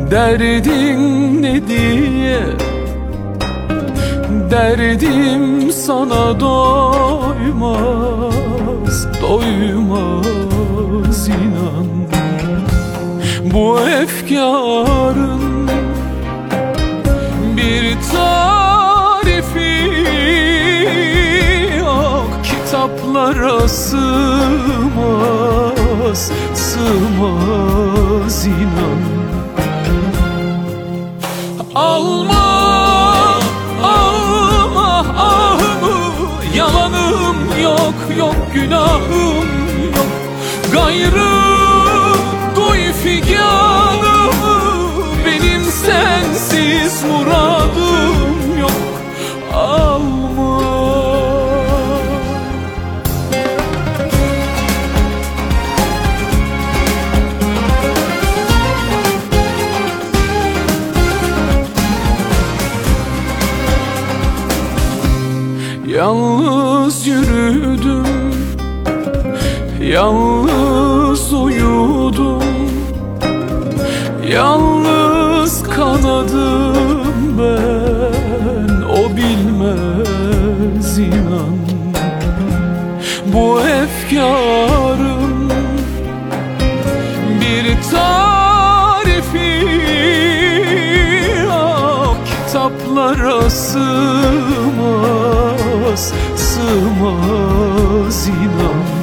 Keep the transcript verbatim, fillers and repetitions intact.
Derdin ne diye, derdim sana doymaz, doymaz inan. Bu efkarın bir tarifi yok, kitaplara sığmaz, sığmaz inan. Alma, alma ahımı, yalanım yok, yok günahım yok. Gayrı duy figanımı, benim sensiz muradım yok. Alma. Yalnız yürüdüm, yalnız uyudum, yalnız kanadım ben, o bilmez inan. Bu efkarım bir tarifi yok, kitaplara sığmaz, sığmaz inan.